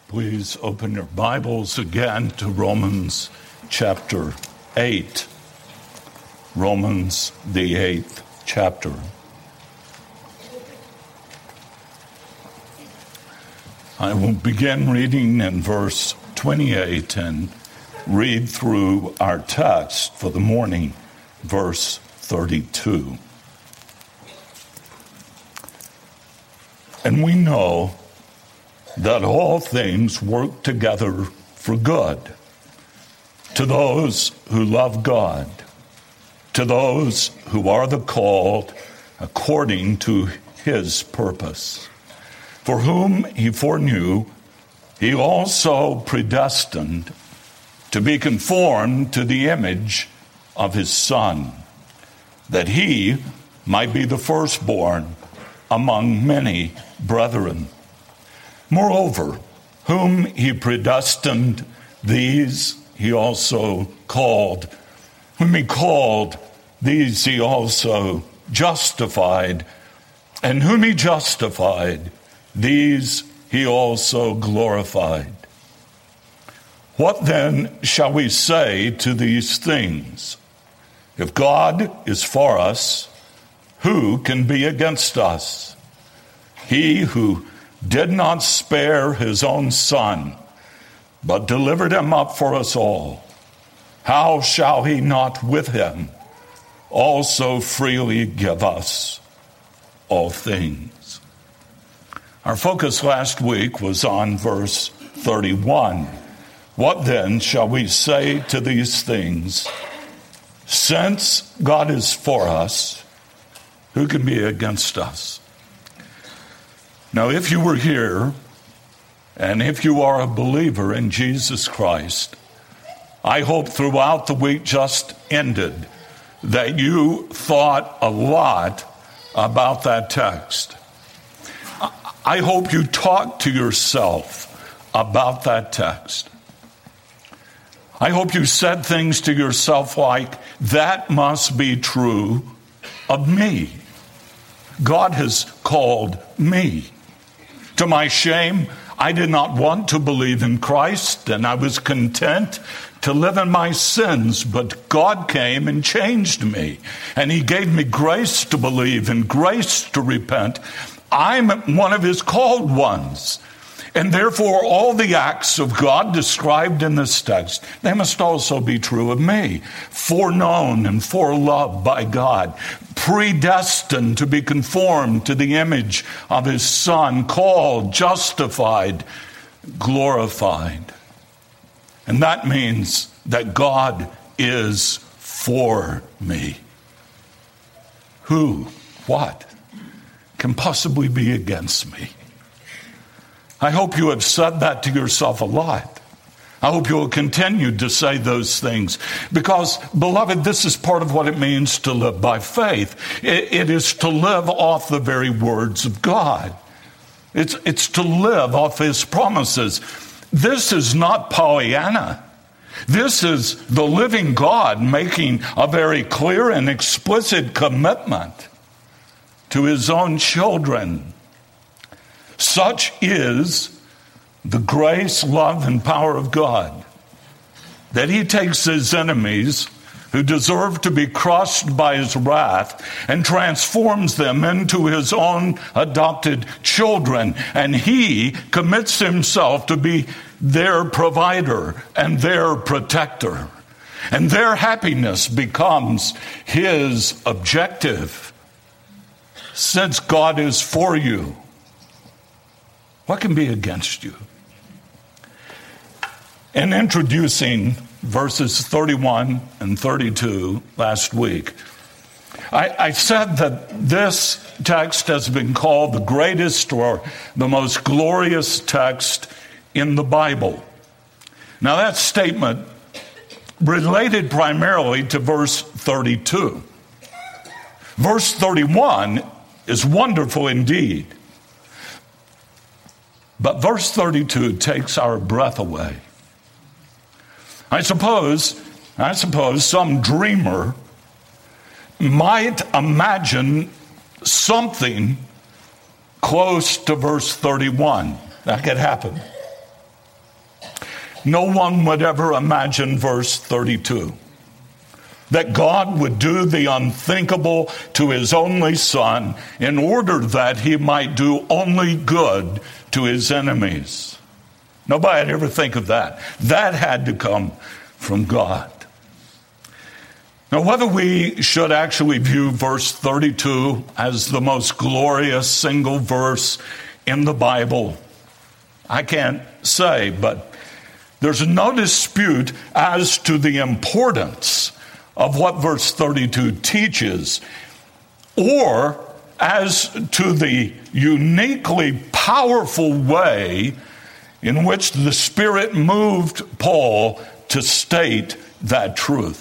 Please open your Bibles again to Romans chapter 8. Romans, the 8th chapter. I will begin reading in verse 28 and read through our text for the morning, verse 32. And we know that all things work together for good, to those who love God, to those who are the called according to his purpose. For whom he foreknew, he also predestined to be conformed to the image of his Son, that he might be the firstborn among many brethren. Moreover, whom he predestined, these he also called. Whom he called, these he also justified. And whom he justified, these he also glorified. What then shall we say to these things? If God is for us, who can be against us? He who did not spare his own Son, but delivered him up for us all, how shall he not with him also freely give us all things? Our focus last week was on verse 31. What then shall we say to these things? Since God is for us, who can be against us? Now, if you were here, and if you are a believer in Jesus Christ, I hope throughout the week just ended that you thought a lot about that text. I hope you talked to yourself about that text. I hope you said things to yourself like, that must be true of me. God has called me. To my shame, I did not want to believe in Christ, and I was content to live in my sins, but God came and changed me, and he gave me grace to believe and grace to repent. I'm one of his called ones, and therefore all the acts of God described in this text, they must also be true of me. Foreknown and foreloved by God, predestined to be conformed to the image of his Son, called, justified, glorified. And that means that God is for me. Who, what, can possibly be against me? I hope you have said that to yourself a lot. I hope you will continue to say those things because, beloved, this is part of what it means to live by faith. It is to live off the very words of God. It's to live off his promises. This is not Pollyanna. This is the living God making a very clear and explicit commitment to his own children. Such is the grace, love, and power of God, that he takes his enemies who deserve to be crushed by his wrath and transforms them into his own adopted children. And he commits himself to be their provider and their protector. And their happiness becomes his objective. Since God is for you, what can be against you? In introducing verses 31 and 32 last week, I said that this text has been called the greatest or the most glorious text in the Bible. Now that statement related primarily to verse 32. Verse 31 is wonderful indeed. But verse 32 takes our breath away. I suppose some dreamer might imagine something close to verse 31. That could happen. no one would ever imagine verse 32. That God would do the unthinkable to his only Son in order that he might do only good to his enemies. Nobody would ever think of that. That had to come from God. Now, whether we should actually view verse 32 as the most glorious single verse in the Bible, I can't say, but there's no dispute as to the importance of what verse 32 teaches, or as to the uniquely powerful way in which the Spirit moved Paul to state that truth.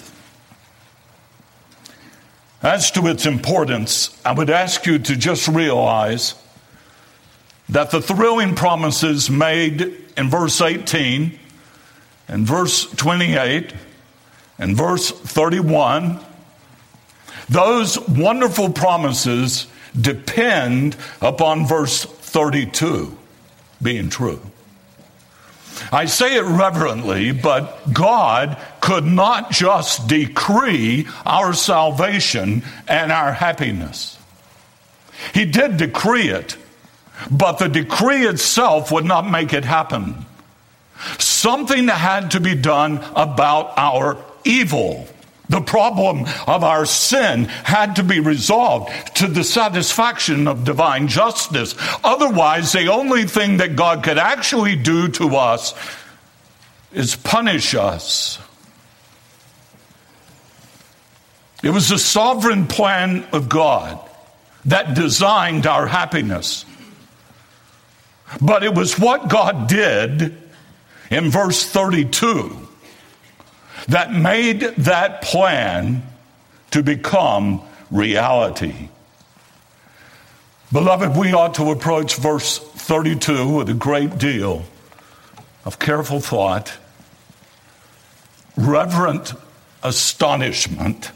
As to its importance, I would ask you to just realize that the thrilling promises made in verse 18 and verse 28 and verse 31, those wonderful promises depend upon verse 32 being true. I say it reverently, but God could not just decree our salvation and our happiness. He did decree it, but the decree itself would not make it happen. Something had to be done about our evil. The problem of our sin had to be resolved to the satisfaction of divine justice. Otherwise, the only thing that God could actually do to us is punish us. It was the sovereign plan of God that designed our happiness. But it was what God did in verse 32 that made that plan to become reality. Beloved, we ought to approach verse 32 with a great deal of careful thought, reverent astonishment,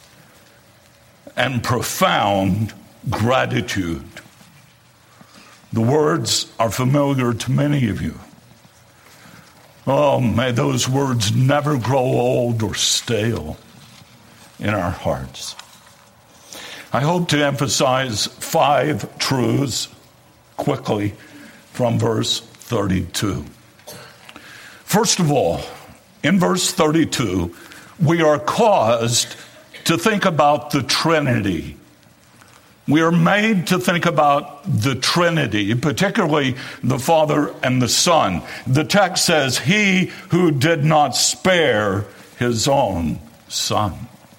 and profound gratitude. The words are familiar to many of you. Oh, may those words never grow old or stale in our hearts. I hope to emphasize 5 truths quickly from verse 32. First of all, in verse 32, we are caused to think about the Trinity. We are made to think about the Trinity, particularly the Father and the Son. The text says, he who did not spare his own Son.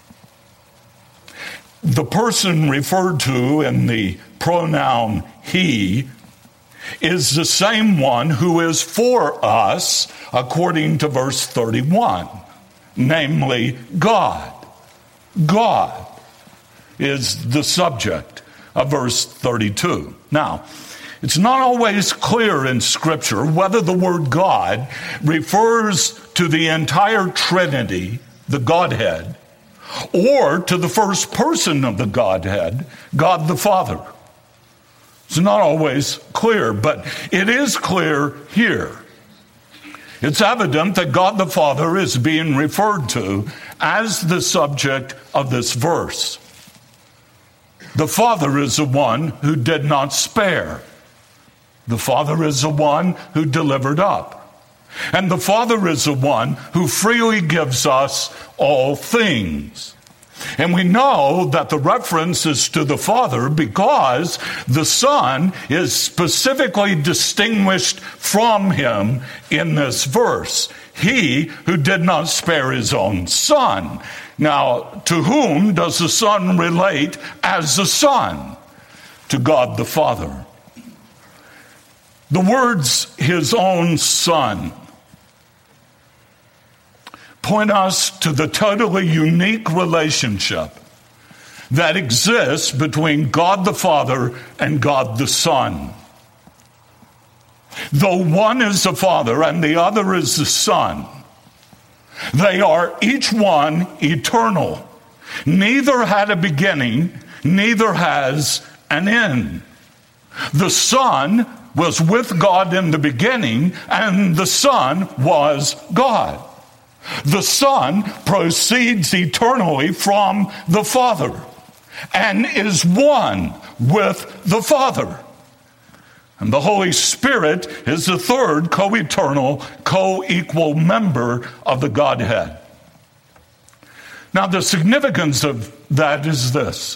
The person referred to in the pronoun he is the same one who is for us, according to verse 31, namely God. God is the subject of verse 32. Now, it's not always clear in Scripture whether the word God refers to the entire Trinity, the Godhead, or to the first person of the Godhead, God the Father. It's not always clear, but it is clear here. It's evident that God the Father is being referred to as the subject of this verse. The Father is the one who did not spare. The Father is the one who delivered up. And the Father is the one who freely gives us all things. And we know that the reference is to the Father because the Son is specifically distinguished from him in this verse. He who did not spare his own Son. Now, to whom does the Son relate as the Son? To God the Father. The words, his own Son, point us to the totally unique relationship that exists between God the Father and God the Son. Though one is the Father and the other is the Son, they are each one eternal. Neither had a beginning, neither has an end. The Son was with God in the beginning, and the Son was God. The Son proceeds eternally from the Father and is one with the Father. And the Holy Spirit is the third co-eternal, co-equal member of the Godhead. Now, the significance of that is this.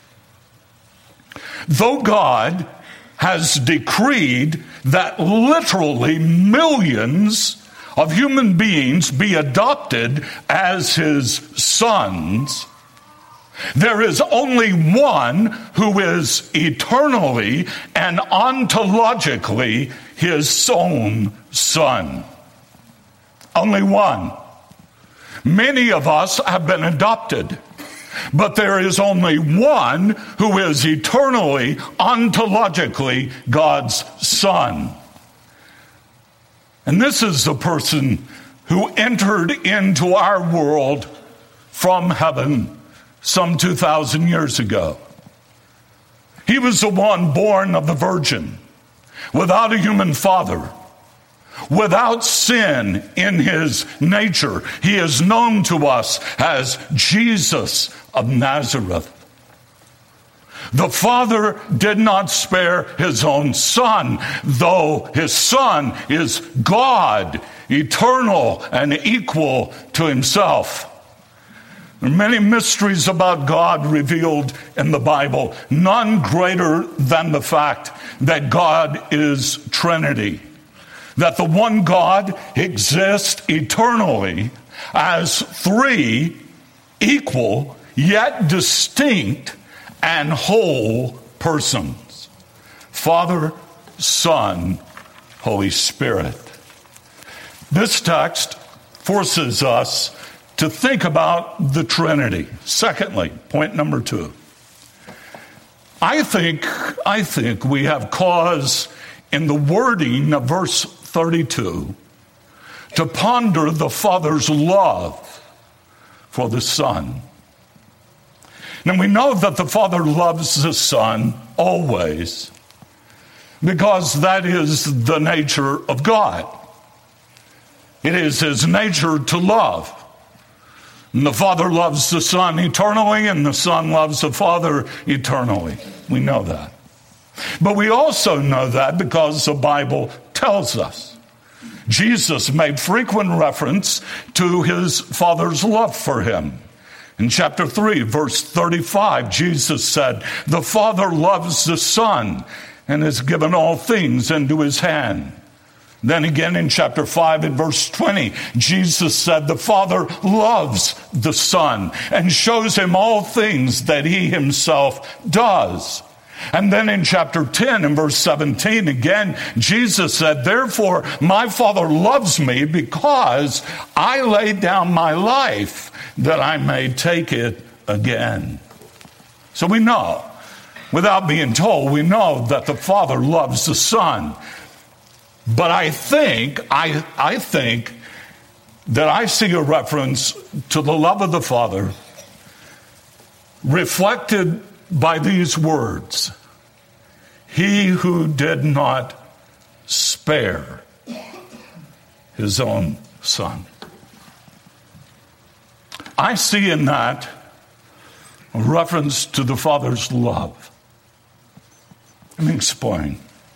Though God has decreed that literally millions of human beings be adopted as his sons, there is only one who is eternally and ontologically his own son. Only one. Many of us have been adopted, but there is only one who is eternally, ontologically God's son. And this is the person who entered into our world from heaven some 2,000 years ago. He was the one born of the Virgin, without a human father, without sin in his nature. He is known to us as Jesus of Nazareth. The Father did not spare his own Son, though his Son is God, eternal and equal to himself. There are many mysteries about God revealed in the Bible, none greater than the fact that God is Trinity, that the one God exists eternally as three equal yet distinct and whole persons: Father, Son, Holy Spirit. This text forces us to think about the Trinity. Secondly, point number 2. I think we have cause in the wording of verse 32 to ponder the Father's love for the Son. And we know that the Father loves the Son always, because that is the nature of God. It is his nature to love. And the Father loves the Son eternally, and the Son loves the Father eternally. We know that. But we also know that because the Bible tells us. Jesus made frequent reference to his Father's love for him. In chapter 3, verse 35, Jesus said, "The Father loves the Son and has given all things into his hand." Then again in chapter 5 and verse 20, Jesus said, "The Father loves the Son and shows him all things that he himself does." And then in chapter 10 and verse 17, again, Jesus said, "Therefore my Father loves me because I laid down my life that I may take it again." So we know, without being told, we know that the Father loves the Son. But I think that I see a reference to the love of the Father reflected by these words: "He who did not spare his own Son." I see in that a reference to the Father's love. Let me explain.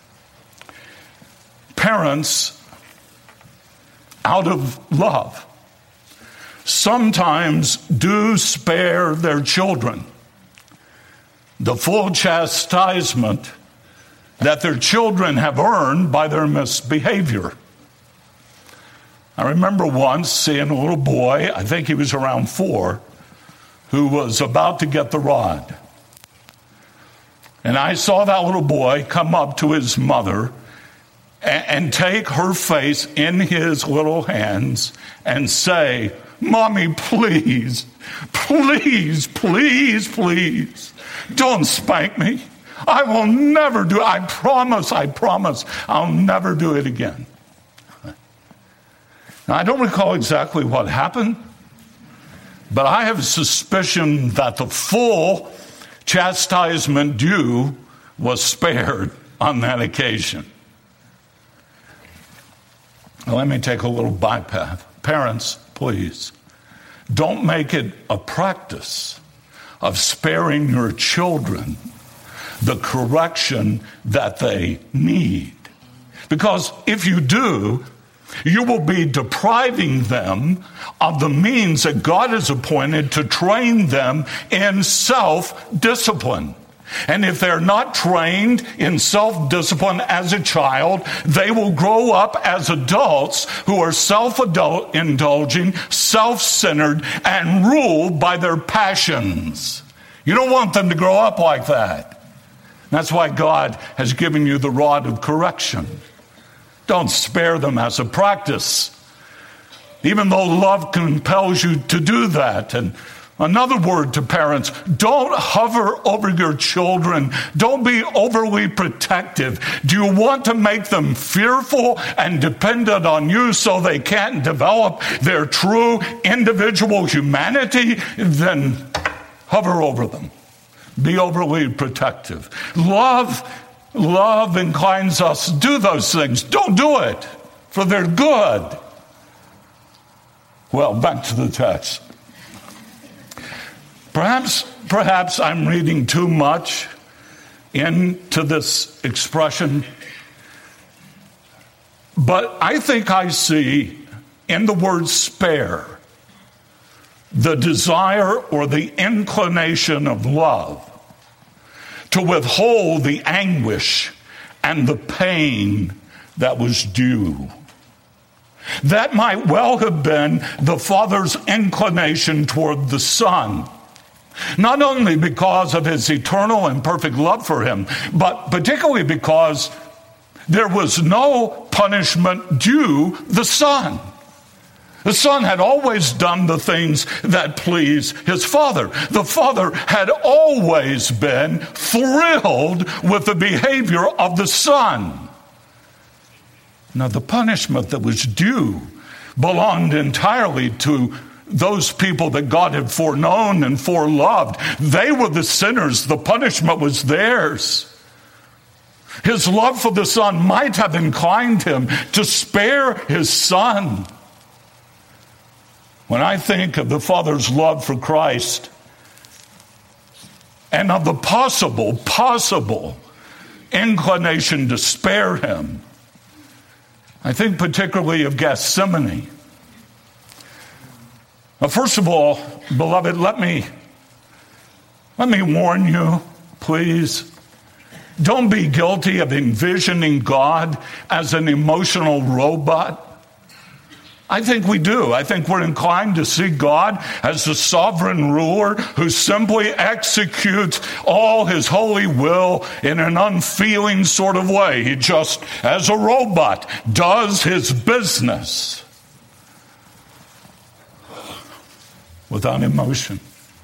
Parents, out of love, sometimes do spare their children the full chastisement that their children have earned by their misbehavior. I remember once seeing a little boy, I think he was around 4, who was about to get the rod. And I saw that little boy come up to his mother and take her face in his little hands and say, "Mommy, please, please, please, please, don't spank me. I will never do it. I promise, I'll never do it again." Now, I don't recall exactly what happened, but I have a suspicion that the full chastisement due was spared on that occasion. Let me take a little bypass. Parents, please, don't make it a practice of sparing your children the correction that they need. Because if you do, you will be depriving them of the means that God has appointed to train them in self-discipline. And if they're not trained in self-discipline as a child, they will grow up as adults who are self-indulging, self-centered, and ruled by their passions. You don't want them to grow up like that. That's why God has given you the rod of correction. Don't spare them as a practice, even though love compels you to do that. And another word to parents, don't hover over your children. Don't be overly protective. Do you want to make them fearful and dependent on you so they can't develop their true individual humanity? Then hover over them. Be overly protective. Love inclines us to do those things. Don't do it, for they're good. Well, back to the text. Perhaps I'm reading too much into this expression, but I think I see in the word spare the desire or the inclination of love to withhold the anguish and the pain that was due. That might well have been the Father's inclination toward the Son, not only because of his eternal and perfect love for him, but particularly because there was no punishment due the Son. The Son had always done the things that pleased his Father. The Father had always been thrilled with the behavior of the Son. Now, the punishment that was due belonged entirely to those people that God had foreknown and foreloved. They were the sinners. The punishment was theirs. His love for the Son might have inclined him to spare his Son. When I think of the Father's love for Christ and of the possible inclination to spare him, I think particularly of Gethsemane. Now, first of all, beloved, let me warn you, please. Don't be guilty of envisioning God as an emotional robot. I think we do. I think we're inclined to see God as the sovereign ruler who simply executes all his holy will in an unfeeling sort of way. He just, as a robot, does his business without emotion.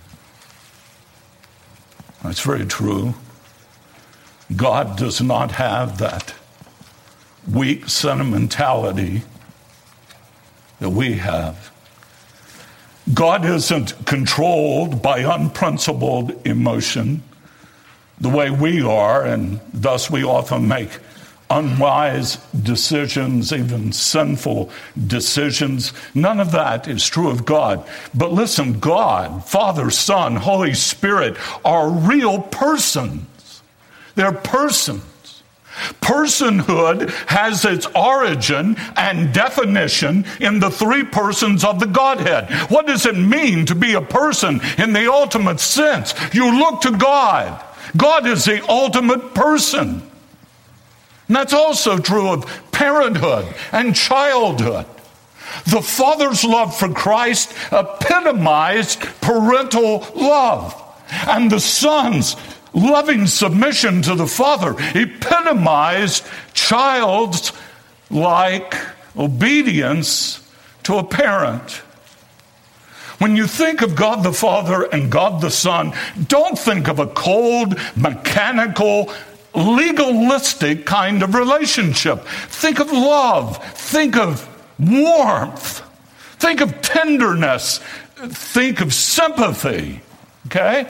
That's very true. God does not have that weak sentimentality that we have. God isn't controlled by unprincipled emotion the way we are, and thus we often make unwise decisions, even sinful decisions. None of that is true of God. But listen, God, Father, Son, Holy Spirit are real persons. They're persons. Personhood has its origin and definition in the three persons of the Godhead. What does it mean to be a person in the ultimate sense? You look to God. God is the ultimate person. And that's also true of parenthood and childhood. The Father's love for Christ epitomized parental love, and the Son's loving submission to the Father epitomized childlike obedience to a parent. When you think of God the Father and God the Son, don't think of a cold, mechanical, legalistic kind of relationship. Think of love. Think of warmth. Think of tenderness. Think of sympathy. Okay?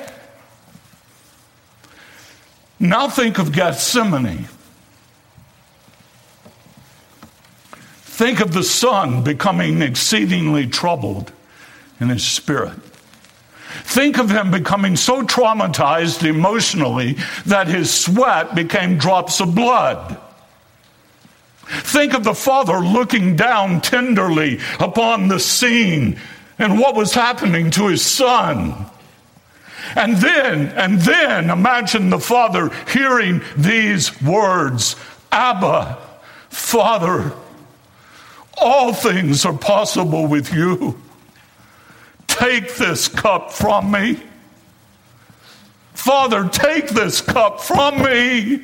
Now think of Gethsemane. Think of the Son becoming exceedingly troubled in his spirit. Think of him becoming so traumatized emotionally that his sweat became drops of blood. Think of the Father looking down tenderly upon the scene and what was happening to his Son. And then imagine the Father hearing these words, Abba, Father, all things are possible with you. Take this cup from me. Father, take this cup from me.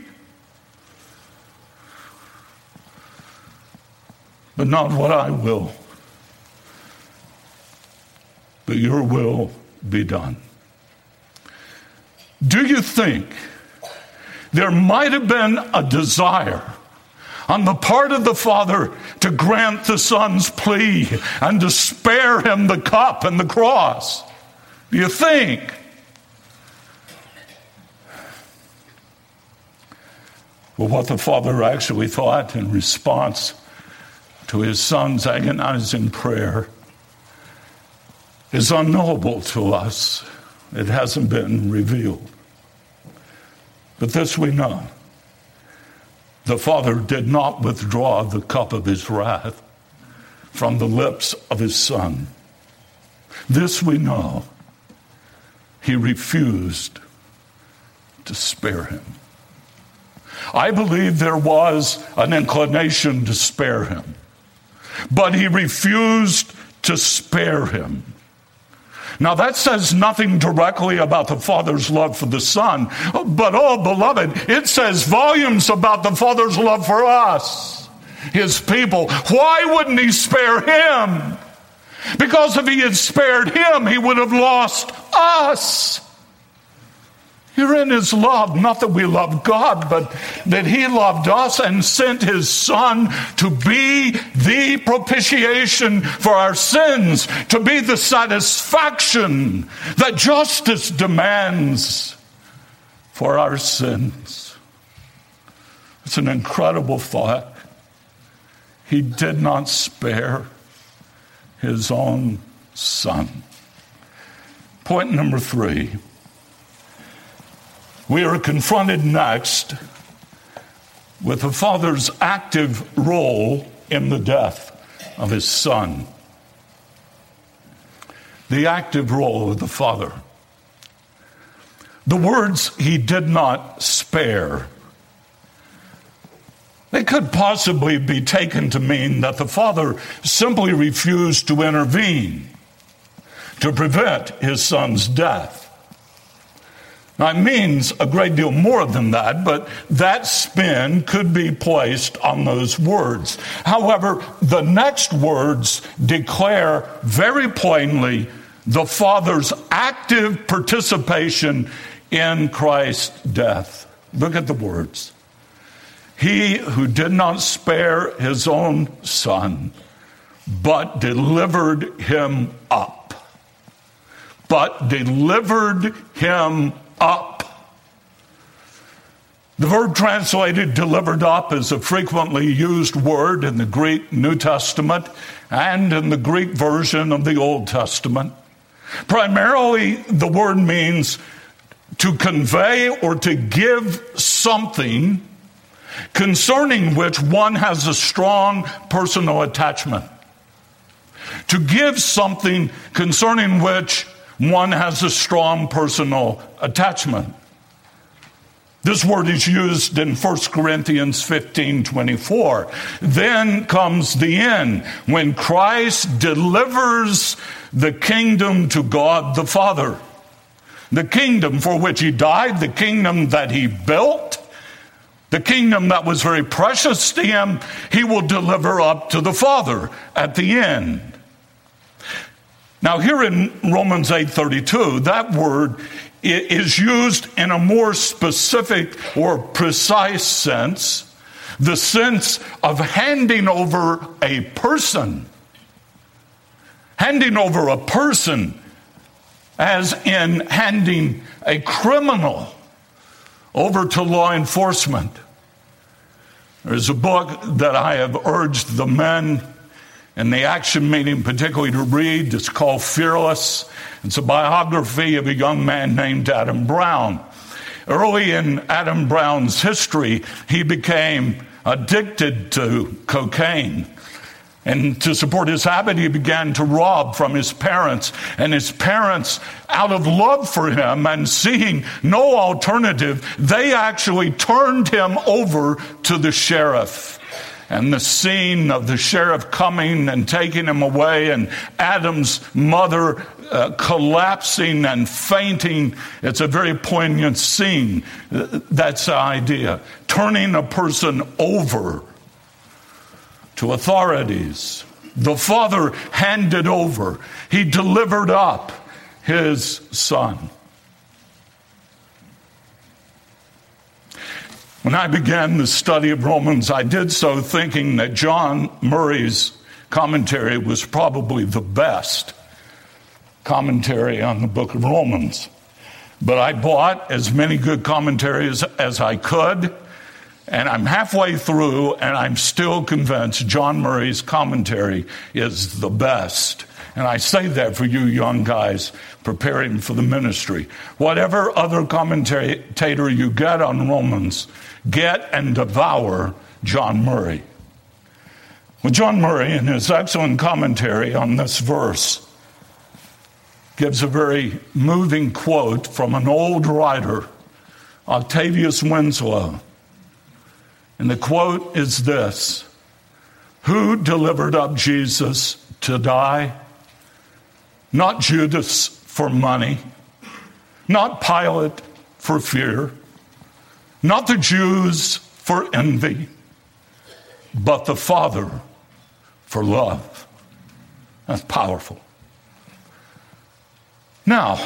But not what I will, but your will be done. Do you think there might have been a desire on the part of the Father to grant the Son's plea and to spare him the cup and the cross? Do you think? Well, what the Father actually thought in response to his Son's agonizing prayer is unknowable to us. It hasn't been revealed. But this we know. The Father did not withdraw the cup of his wrath from the lips of his Son. This we know. He refused to spare him. I believe there was an inclination to spare him, but he refused to spare him. Now that says nothing directly about the Father's love for the Son, but oh, beloved, it says volumes about the Father's love for us, his people. Why wouldn't he spare him? Because if he had spared him, he would have lost us. Herein is love, not that we love God, but that he loved us and sent his Son to be the propitiation for our sins, to be the satisfaction that justice demands for our sins. It's an incredible thought. He did not spare his own Son. Point number 3. We are confronted next with the Father's active role in the death of his Son. The active role of the Father. The words, he did not spare, they could possibly be taken to mean that the Father simply refused to intervene to prevent his Son's death. Now, it means a great deal more than that, but that spin could be placed on those words. However, the next words declare very plainly the Father's active participation in Christ's death. Look at the words. He who did not spare his own Son, but delivered him up. But delivered him up. The verb translated delivered up is a frequently used word in the Greek New Testament and in the Greek version of the Old Testament. Primarily, the word means to convey or to give something concerning which one has a strong personal attachment. To give something concerning which one has a strong personal attachment. This word is used in 1 Corinthians 15:24. Then comes the end, when Christ delivers the kingdom to God the Father. The kingdom for which he died, the kingdom that he built, the kingdom that was very precious to him, he will deliver up to the Father at the end. Now here in Romans 8:32, that word is used in a more specific or precise sense, the sense of handing over a person. Handing over a person, as in handing a criminal over to law enforcement. There's a book that I have urged the men in the action meeting particularly to read. It's called Fearless. It's a biography of a young man named Adam Brown. Early in Adam Brown's history, he became addicted to cocaine. And to support his habit, he began to rob from his parents. And his parents, out of love for him and seeing no alternative, they actually turned him over to the sheriff. And the scene of the sheriff coming and taking him away and Adam's mother collapsing and fainting, it's a very poignant scene. That's the idea. Turning a person over to authorities. The father handed over. He delivered up his son. When I began the study of Romans, I did so thinking that John Murray's commentary was probably the best commentary on the book of Romans. But I bought as many good commentaries as I could, and I'm halfway through, and I'm still convinced John Murray's commentary is the best. And I say that for you young guys preparing for the ministry. Whatever other commentator you get on Romans, get and devour John Murray. Well, John Murray, in his excellent commentary on this verse, gives a very moving quote from an old writer, Octavius Winslow. And the quote is this: "Who delivered up Jesus to die? Not Judas for money, not Pilate for fear, not the Jews for envy, but the Father for love." That's powerful. Now,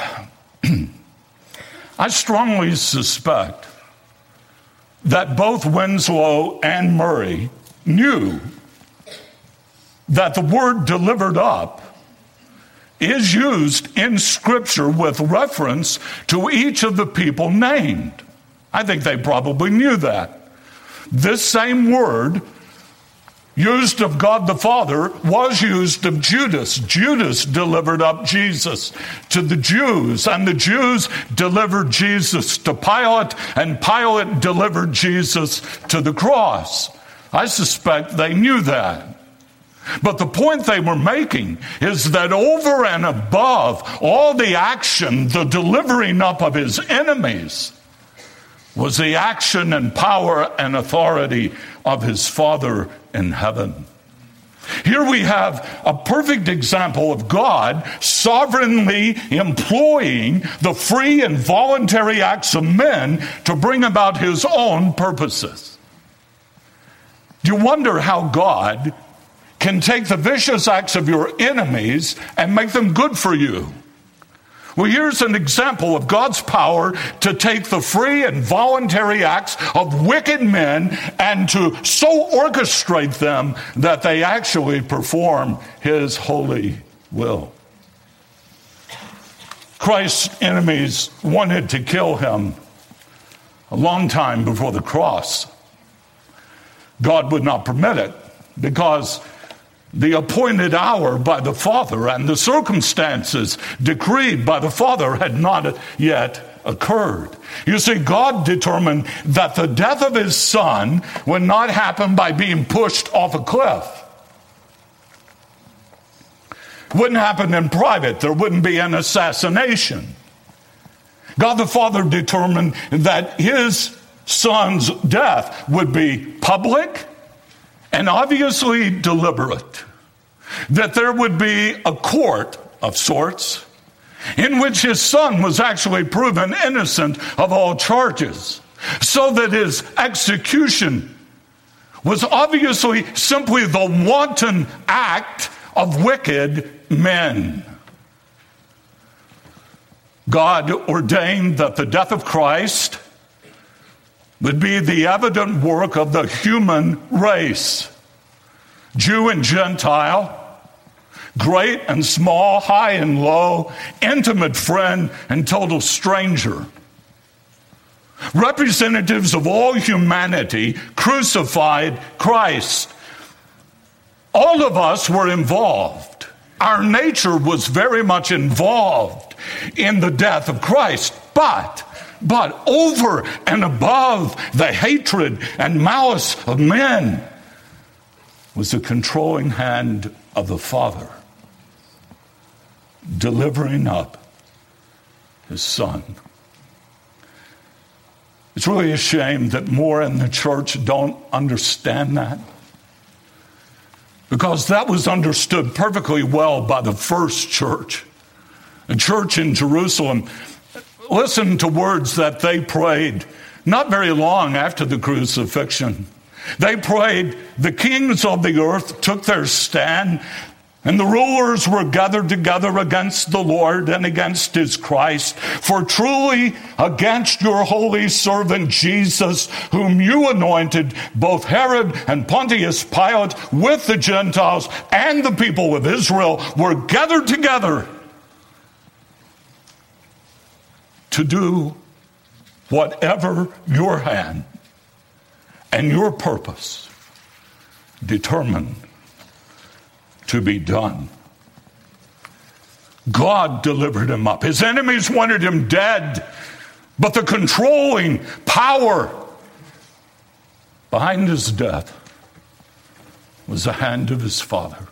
I strongly suspect that both Winslow and Murray knew that the word delivered up is used in Scripture with reference to each of the people named. I think they probably knew that. This same word used of God the Father was used of Judas. Judas delivered up Jesus to the Jews, and the Jews delivered Jesus to Pilate, and Pilate delivered Jesus to the cross. I suspect they knew that. But the point they were making is that over and above all the action, the delivering up of his enemies, was the action and power and authority of his Father in heaven. Here we have a perfect example of God sovereignly employing the free and voluntary acts of men to bring about his own purposes. Do you wonder how God can take the vicious acts of your enemies and make them good for you? Well, here's an example of God's power to take the free and voluntary acts of wicked men and to so orchestrate them that they actually perform his holy will. Christ's enemies wanted to kill him a long time before the cross. God would not permit it because the appointed hour by the Father and the circumstances decreed by the Father had not yet occurred. You see, God determined that the death of his Son would not happen by being pushed off a cliff. It wouldn't happen in private. There wouldn't be an assassination. God the Father determined that his Son's death would be public and obviously deliberate, that there would be a court of sorts in which his Son was actually proven innocent of all charges, so that his execution was obviously simply the wanton act of wicked men. God ordained that the death of Christ would be the evident work of the human race, Jew and Gentile, great and small, high and low, intimate friend and total stranger. representatives of all humanity, crucified Christ. All of us were involved. Our nature was very much involved in the death of Christ. But over and above the hatred and malice of men was the controlling hand of the Father, delivering up his Son. It's really a shame that more in the church don't understand that, because that was understood perfectly well by the first church, a church in Jerusalem. Listen to words that they prayed not very long after the crucifixion. They prayed, "The kings of the earth took their stand, and the rulers were gathered together against the Lord and against his Christ. For truly against your holy servant Jesus, whom you anointed, both Herod and Pontius Pilate with the Gentiles and the people of Israel were gathered together to do whatever your hand and your purpose determined to be done." God delivered him up. His enemies wanted him dead, but the controlling power behind his death was the hand of his Father.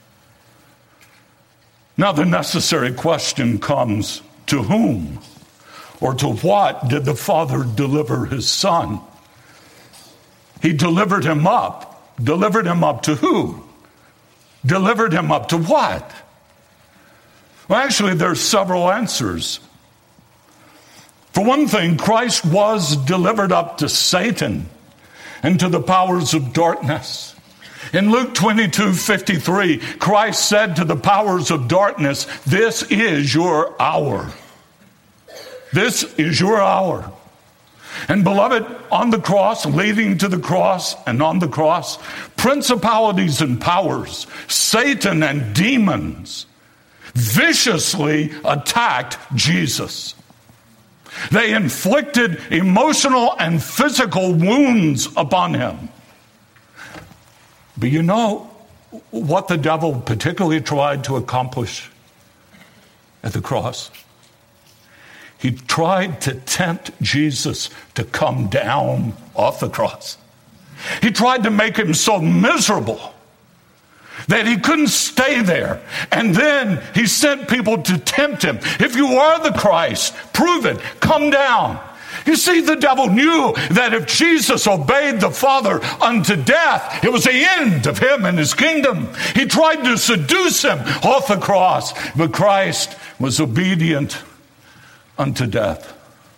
Now the necessary question comes, to whom or to what did the Father deliver his Son? He delivered him up. Delivered him up to who? Delivered him up to what? Well, actually, there's several answers. For one thing, Christ was delivered up to Satan and to the powers of darkness. In Luke 22:53, Christ said to the powers of darkness, "This is your hour. This is your hour." And beloved, on the cross, leading to the cross, and on the cross, principalities and powers, Satan and demons, viciously attacked Jesus. They inflicted emotional and physical wounds upon him. But you know what the devil particularly tried to accomplish at the cross? He tried to tempt Jesus to come down off the cross. He tried to make him so miserable that he couldn't stay there. And then he sent people to tempt him. "If you are the Christ, prove it. Come down." You see, the devil knew that if Jesus obeyed the Father unto death, it was the end of him and his kingdom. He tried to seduce him off the cross, but Christ was obedient unto death.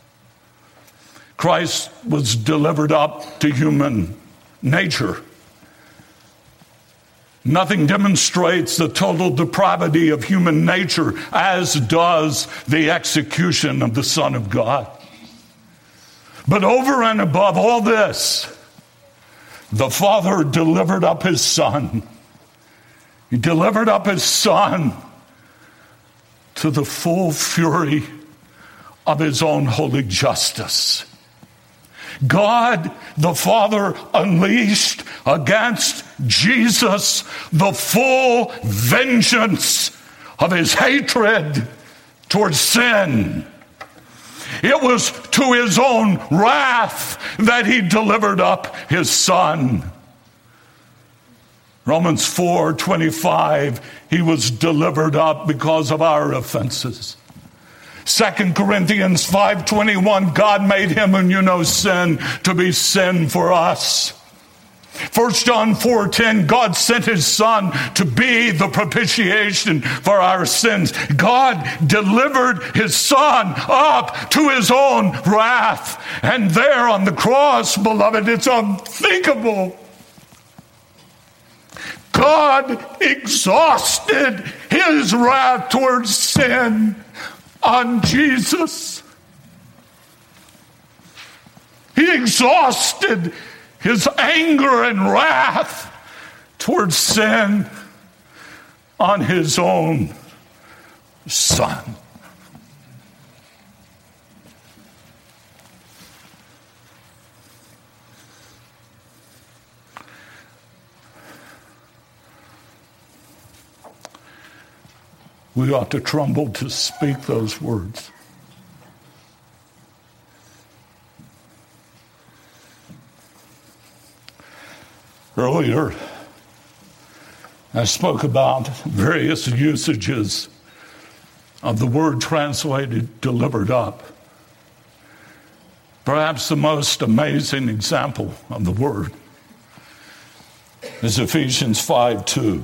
Christ was delivered up to human nature. Nothing demonstrates the total depravity of human nature as does the execution of the Son of God. But over and above all this, the Father delivered up his Son. He delivered up his Son to the full fury of his own holy justice. God the Father unleashed against Jesus the full vengeance of his hatred towards sin. It was to his own wrath that he delivered up his Son. Romans 4:25, he was delivered up because of our offenses. 2 Corinthians 5:21, God made him who knew no sin to be sin for us. 1 John 4:10, God sent his Son to be the propitiation for our sins. God delivered his Son up to his own wrath. And there on the cross, beloved, it's unthinkable. God exhausted his wrath towards sin on Jesus. He exhausted his anger and wrath towards sin on his own Son. we ought to tremble to speak those words. Earlier, I spoke about various usages of the word translated delivered up. Perhaps the most amazing example of the word is Ephesians 5:2,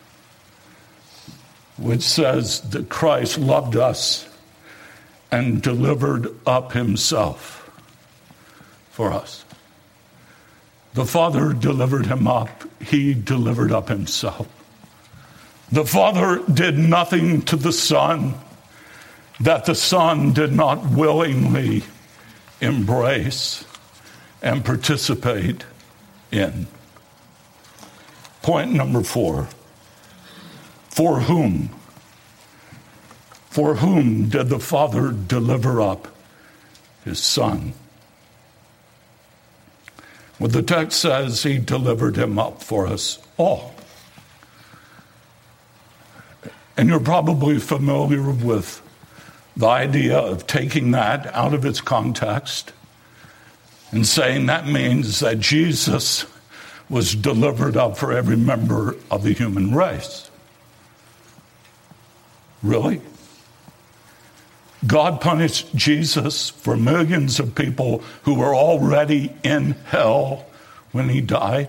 which says that Christ loved us and delivered up himself for us. The Father delivered him up. He delivered up himself. The Father did nothing to the Son that the Son did not willingly embrace and participate in. Point number 4. For whom? For whom did the Father deliver up his Son? Well, the text says he delivered him up for us all. And you're probably familiar with the idea of taking that out of its context and saying that means that Jesus was delivered up for every member of the human race. Really? God punished Jesus for millions of people who were already in hell when he died?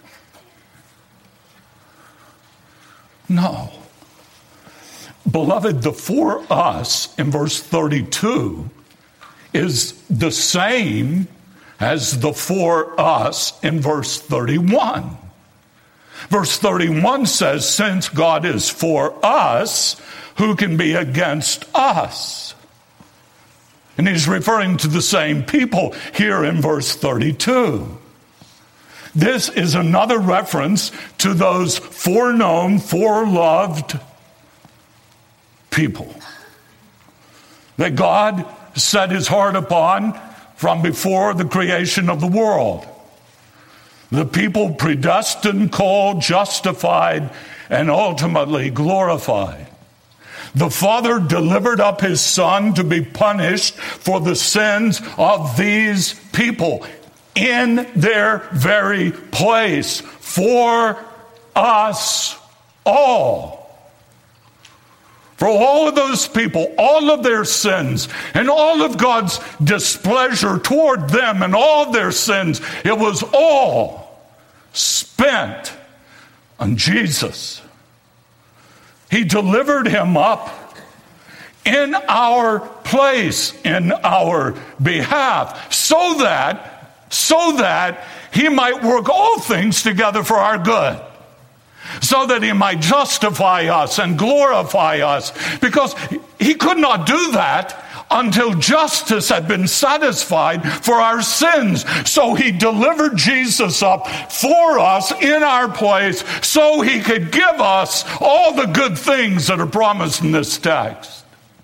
No. Beloved, the for us in verse 32 is the same as the for us in verse 31. Verse 31 says, since God is for us, who can be against us? And he's referring to the same people here in verse 32. This is another reference to those foreknown, foreloved people that God set his heart upon from before the creation of the world. The people predestined, called, justified, and ultimately glorified. The Father delivered up his Son to be punished for the sins of these people in their very place for us all. For all of those people, all of their sins, and all of God's displeasure toward them and all of their sins, it was all spent on Jesus. He delivered him up in our place, in our behalf, so that he might work all things together for our good. So that he might justify us and glorify us. Because he could not do that until justice had been satisfied for our sins. So he delivered Jesus up for us in our place so he could give us all the good things that are promised in this text.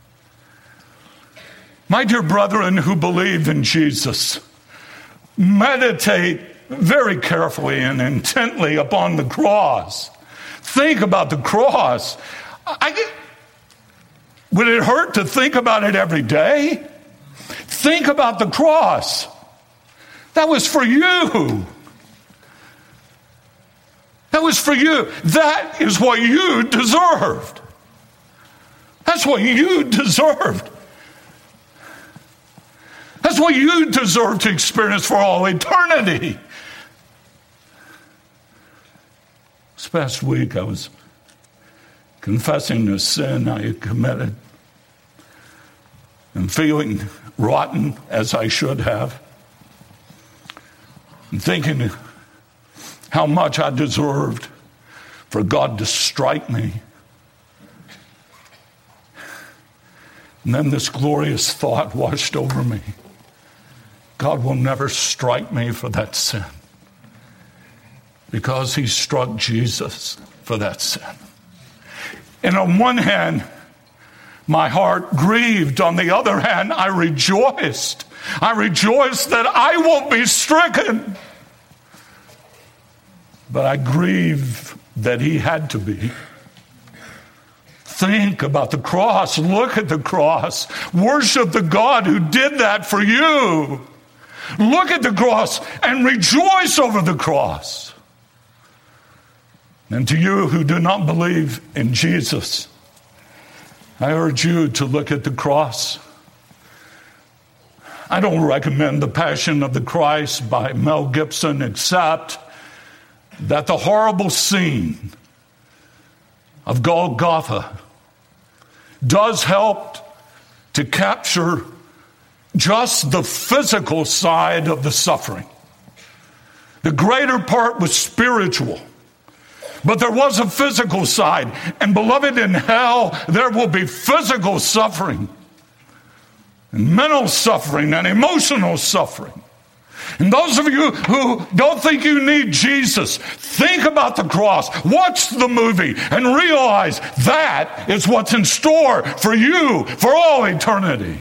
My dear brethren who believe in Jesus, meditate very carefully and intently upon the cross. Think about the cross. Would it hurt to think about it every day? Think about the cross. That was for you. That was for you. That is what you deserved. That's what you deserved. That's what you deserve to experience for all eternity. This past week I was confessing a sin I had committed and feeling rotten as I should have, and thinking how much I deserved for God to strike me. And then this glorious thought washed over me. God will never strike me for that sin, because he struck Jesus for that sin. And on one hand, my heart grieved. On the other hand, I rejoiced. I rejoiced that I won't be stricken. But I grieve that he had to be Think about the cross. Look at the cross. Worship the God who did that for you. Look at the cross and rejoice over the cross. And to you who do not believe in Jesus, I urge you to look at the cross. I don't recommend The Passion of the Christ by Mel Gibson, except that the horrible scene of Golgotha does help to capture just the physical side of the suffering. The greater part was spiritual, but there was a physical side. And beloved, in hell, there will be physical suffering, and mental suffering, and emotional suffering. And those of you who don't think you need Jesus, think about the cross, watch the movie, and realize that is what's in store for you for all eternity.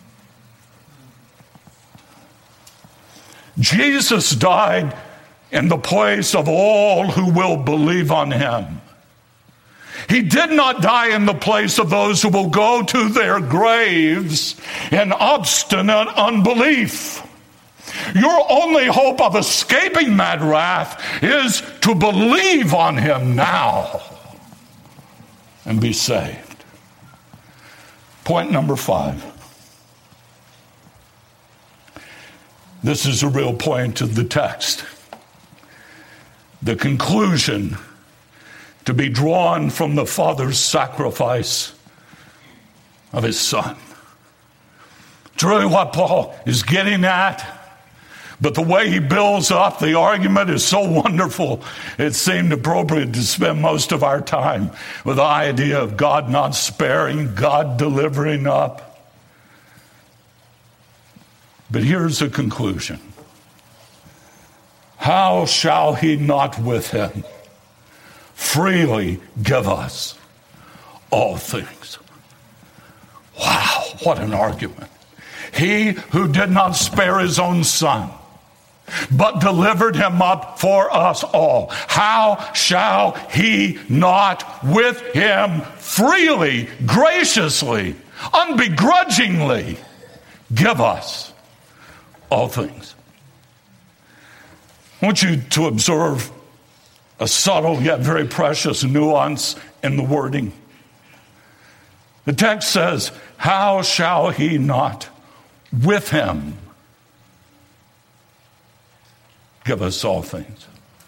Jesus died in the place of all who will believe on him. He did not die in the place of those who will go to their graves in obstinate unbelief. Your only hope of escaping that wrath is to believe on him now and be saved. Point number 5. This is a real point of the text. The conclusion to be drawn from the Father's sacrifice of his Son. It's really what Paul is getting at. But the way he builds up the argument is so wonderful, it seemed appropriate to spend most of our time with the idea of God not sparing, God delivering up. But here's the conclusion. How shall he not with him freely give us all things? Wow, what an argument. He who did not spare his own Son, but delivered him up for us all, how shall he not with him freely, graciously, unbegrudgingly give us all things? I want you to observe a subtle yet very precious nuance in the wording. The text says, how shall he not with him give us all things?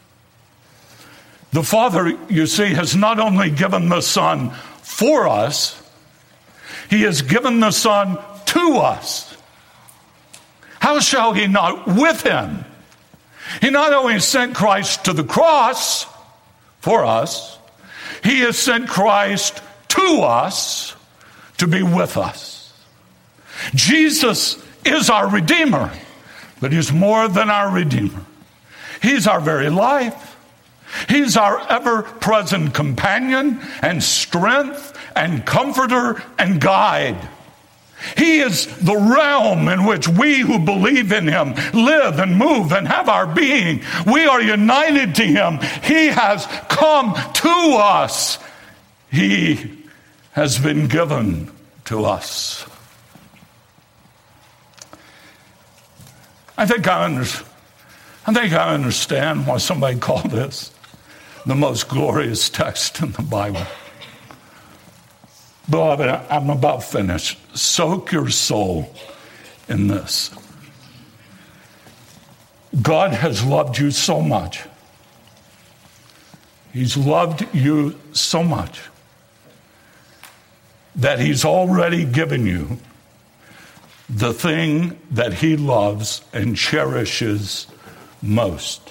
The Father, you see, has not only given the Son for us, he has given the Son to us. How shall he not with him? He not only sent Christ to the cross for us, he has sent Christ to us to be with us. Jesus is our Redeemer, but he's more than our Redeemer. He's our very life. He's our ever-present companion and strength and comforter and guide. He is the realm in which we who believe in him live and move and have our being. We are united to him. He has come to us. He has been given to us. I think I understand why somebody called this the most glorious text in the Bible. Beloved, I'm about finished. Soak your soul in this. God has loved you so much. He's loved you so much that he's already given you the thing that he loves and cherishes most.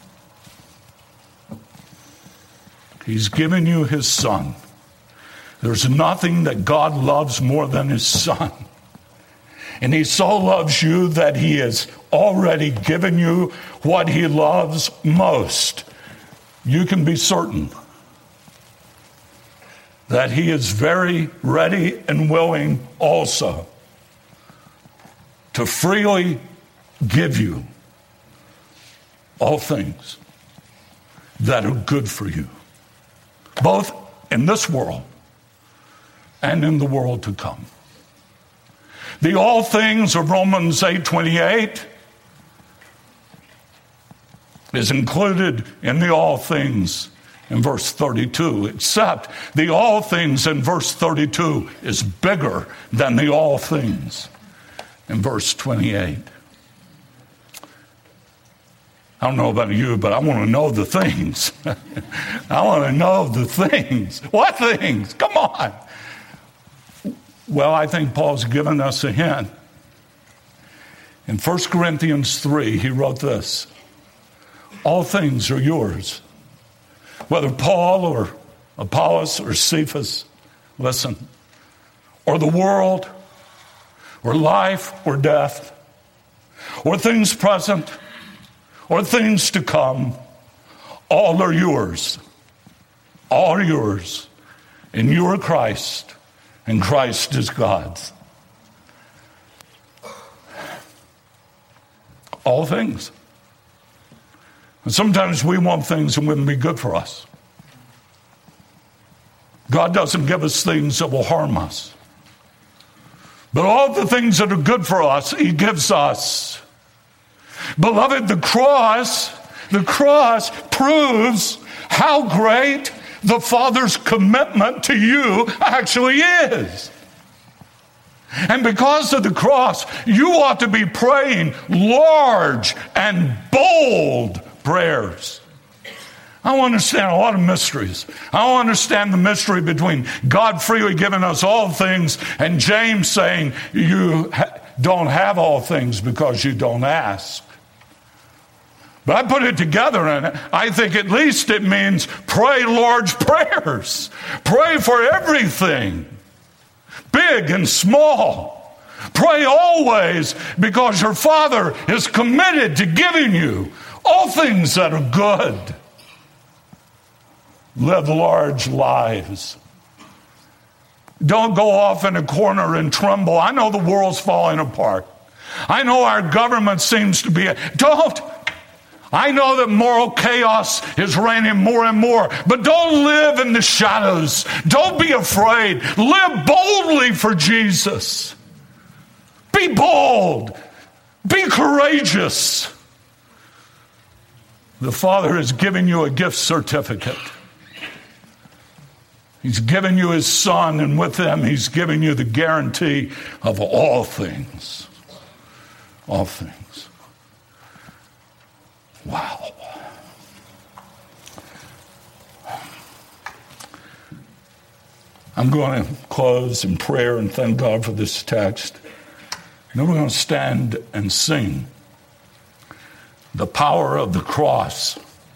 He's given you his Son. There's nothing that God loves more than his Son. And he so loves you that he has already given you what he loves most. You can be certain that he is very ready and willing also to freely give you all things that are good for you, both in this world and in the world to come. The all things of Romans 8:28 is included in the all things in verse 32, except the all things in verse 32 is bigger than the all things in verse 28. I don't know about you, but I want to know the things. I want to know the things. What things? Come on. Well, I think Paul's given us a hint. In 1 Corinthians 3, he wrote this: all things are yours. Whether Paul or Apollos or Cephas, listen, or the world, or life or death, or things present, or things to come, all are yours. All are yours. And you are Christ, and Christ is God's. All things. And sometimes we want things that wouldn't be good for us. God doesn't give us things that will harm us. But all the things that are good for us, he gives us. Beloved, the cross proves how great the Father's commitment to you actually is. And because of the cross, you ought to be praying large and bold prayers. I don't understand a lot of mysteries. I don't understand the mystery between God freely giving us all things and James saying you don't have all things because you don't ask. But I put it together, and I think at least it means pray large prayers. Pray for everything, big and small. Pray always, because your Father is committed to giving you all things that are good. Live large lives. Don't go off in a corner and tremble. I know the world's falling apart. I know our government seems to be... I know that moral chaos is reigning more and more, but don't live in the shadows. Don't be afraid. Live boldly for Jesus. Be bold. Be courageous. The Father has given you a gift certificate. He's given you his Son, and with him he's given you the guarantee of all things. All things. Wow. I'm going to close in prayer and thank God for this text. And then we're going to stand and sing the power of the cross.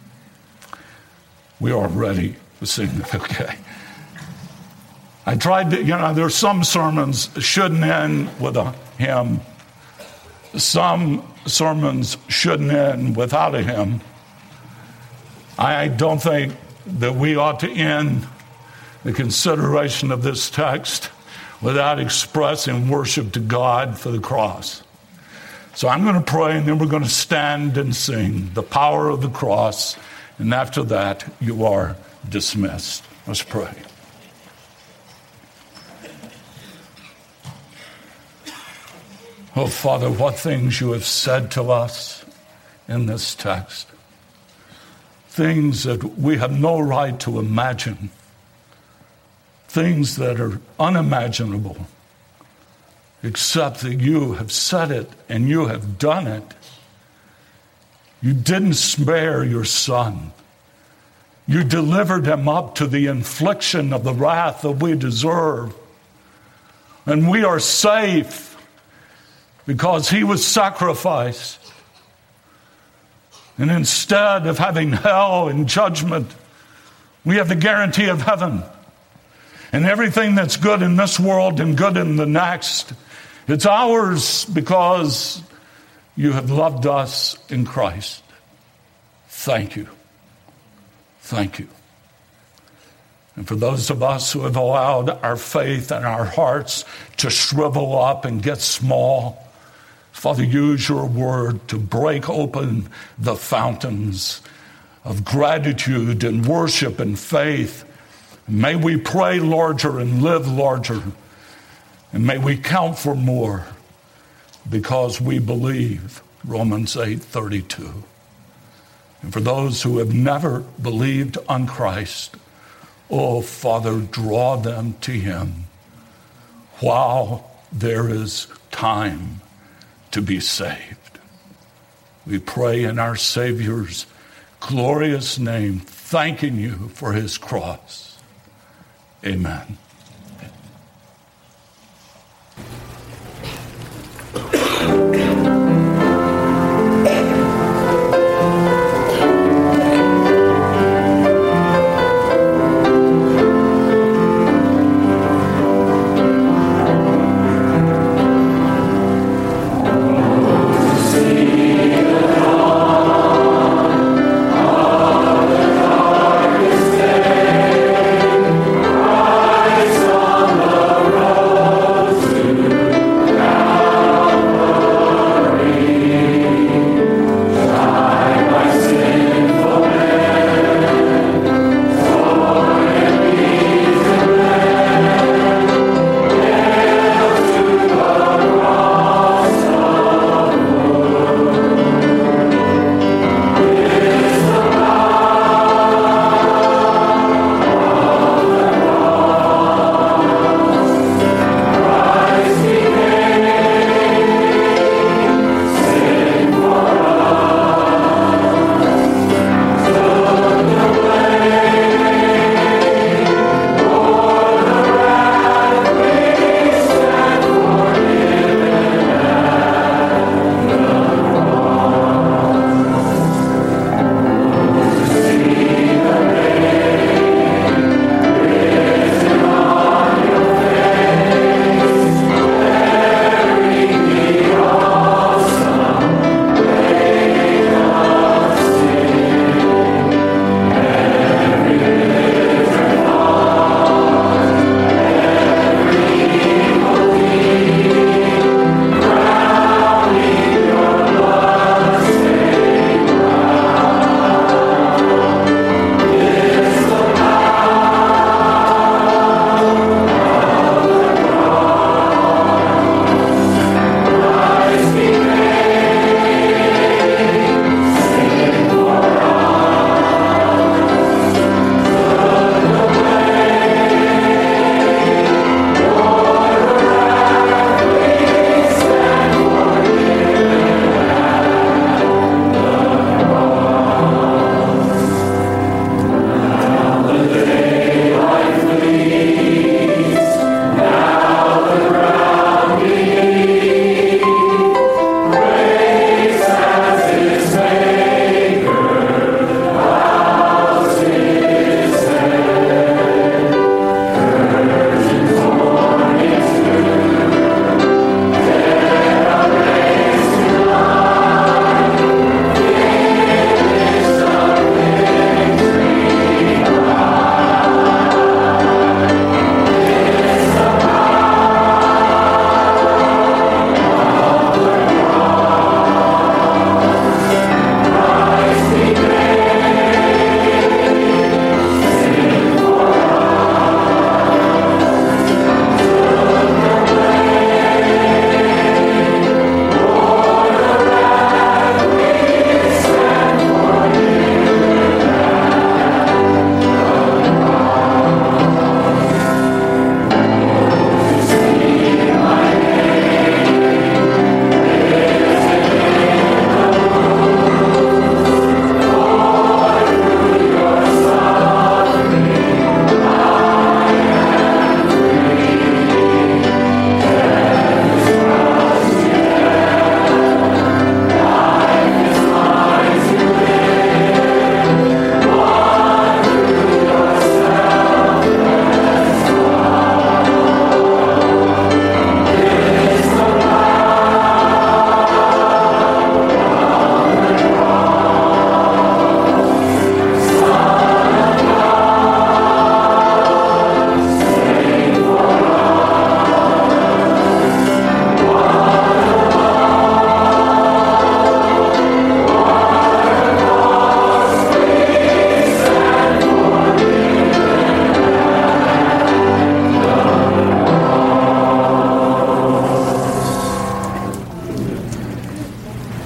We are ready to sing. Okay. I tried to, there's some sermons shouldn't end with a hymn. Some sermons shouldn't end without a hymn. I don't think that we ought to end the consideration of this text without expressing worship to God for the cross. So I'm going to pray, and then we're going to stand and sing the power of the cross, and after that you are dismissed. Let's pray. Oh, Father, what things you have said to us in this text. Things that we have no right to imagine. Things that are unimaginable, except that you have said it and you have done it. You didn't spare your Son. You delivered him up to the infliction of the wrath that we deserve. And we are safe because he was sacrificed. And instead of having hell and judgment, we have the guarantee of heaven. And everything that's good in this world and good in the next, it's ours because you have loved us in Christ. Thank you. Thank you. And for those of us who have allowed our faith and our hearts to shrivel up and get small, Father, use your word to break open the fountains of gratitude and worship and faith May we pray larger and live larger. And may we count for more because we believe Romans 8:32. And for those who have never believed on Christ, oh, Father, draw them to him while there is time to be saved. We pray in our Savior's glorious name, thanking you for his cross. Amen.